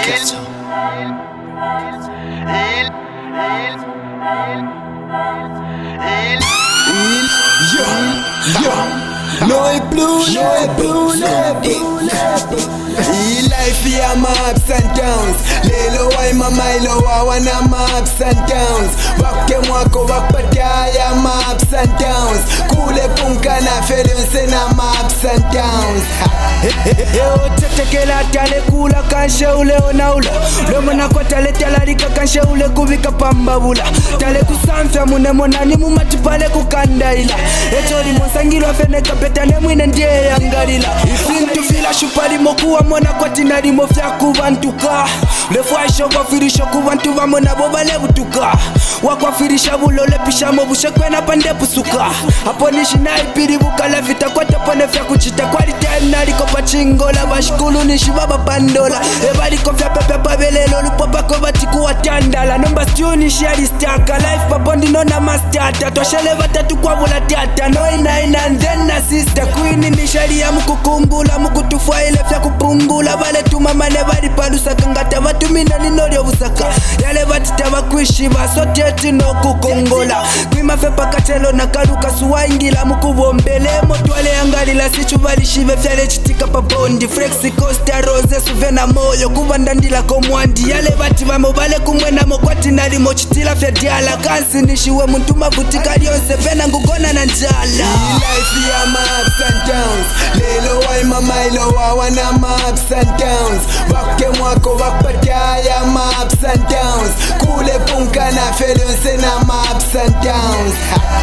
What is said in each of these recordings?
Life ya my ups and downs. Lelo wai mamailo wawana my ups and downs. Wake mwako wakpataya my ups and downs. Kule punka na felonse na my ups and downs. Yo tetekela tale kula kanshe ule onaula. Lomona kwa tale talarika kanshe ule kubika pambabula. Tale kusamfya mune monani mumatipale kukandaila. Etori monsangilwa fene kapetane mwine ndiye yangarila. Ifintu fila shupali mokuwa mona kwa tinari mofya kubantuka. Lefuaisho kwa firisho kubantu vamona boba lebutuka. Wakwa firisha bulole pisha mobushe kwena pande pusuka. Hapo nishi naipiri bukala vita kwa tepone fya kuchita kwa litenari kopa chingola. Bashikulu nishi baba pandola. Ebari kofya pepe pabelelo lupopa kwa batiku watandala. Nomba stiyo nishi alistaka. Life papondi nona mastata. Toshele batatu kwa bula tata. No ina and then na sister. Queen nishari ya mukukungula. Mukutufua ile fya kupungula. Bale tumamane bari palusa kangata. Batumina ninolio busaka. Yale batita bakwishi basote no kukongola. Kwima fepa katelo na karuka suwa ingila mukubombele. Motwale angalila sichubali shive fyale chitika pa bondi. Flexi Costa Rose suvena moyo kubandandila komwandi. Yale bati vamobale kumwena mokwati nari mochitila fya diala. Kansi nishiwe muntu mabutika liyonse vena ngugona na njala. Life ya my ups and downs. Lelo wai mamailo wawana my ups and downs. Wake mwako wakpataya my ups and downs. Kule punka na felonse na my ups and downs.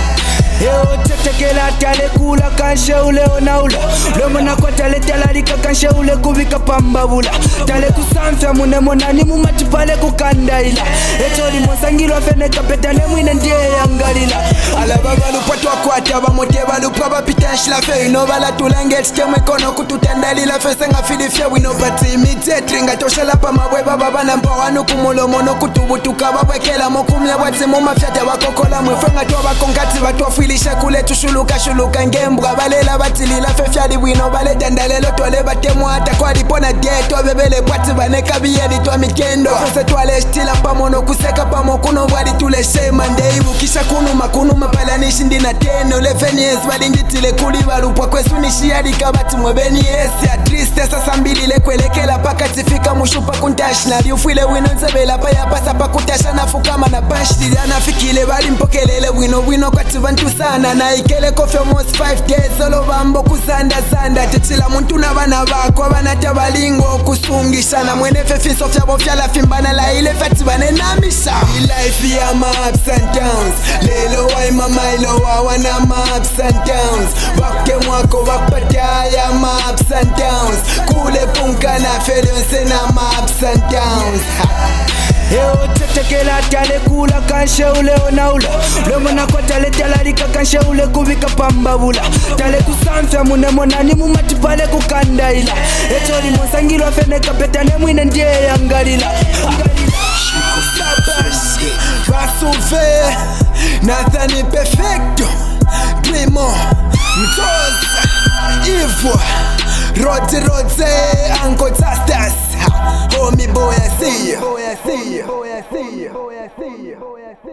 Yo tetekela tale kula kanshe ule onaula. Lomona kwa tale talarika kanshe ule kubika pambabula. Tale kusamfya mune monani mumatipale kukandaila. Etori monsangilwa fene kapetane mwine ndiye yangarila. Alaba balupatwa kwata bamote balupa bapitanshi la fe. Ino bala tulangeti kemwe kono kututandalila fe. Senga filifya wino pati imitete. Nga tosha lapa mabwe baba banamba wanu kumulomono kutubutuka. Babwekela mokumya wate mumafyata wakokola mwefenga tuwa bakongati watuwa filisha kule tushuluka shuluka ngembwa. Balela batilila fe fyali wino bale dandalelo tole batemu ata kwa lipona dieto. Bebele pwati baneka biyedi tuwa mikendo. Fese tuwale stila pamono kuseka pamokuno wadi tule shema ndeibu. Kisha kunuma palanishi ndina teno. Lefeni esi balingitile kuli balupwa kwesu nishiyadi kabati mwebeni esi. Atriste sasa mbili lekwelekela paka tifika mushupa kuntashi. Nali ufwile wino nzebela pa ya pasa pa kutasha nafukama na bashi. Didana fikile bali mpokelele wino kwa tivantu sana. Na ikele kofi almost 5 days. Solo bambo kusanda. Tetila muntu na bana bako banata balingo kusungisha. Na mwene fefiso fya bofya la fimbana la ile fati banenamisha. Life ya my ups and downs. Lelo wai mamailo wawana my ups and downs. Wake mwako wakpataya my ups and downs. Kule punka na felonse na my ups and downs. Yo tetekela tale kula kanshe ule onaula. Lomona kwa tale talarika kanshe ule kubika pambabula. Tale kusamfya mune monani mumatipale kukandaila. Etori monsangilwa fene kapetane mwine ndiye yangarila. Basuve Nathani perfecto Primo Mtoza Ivo Rode Uncle Tastas Homie boy I see you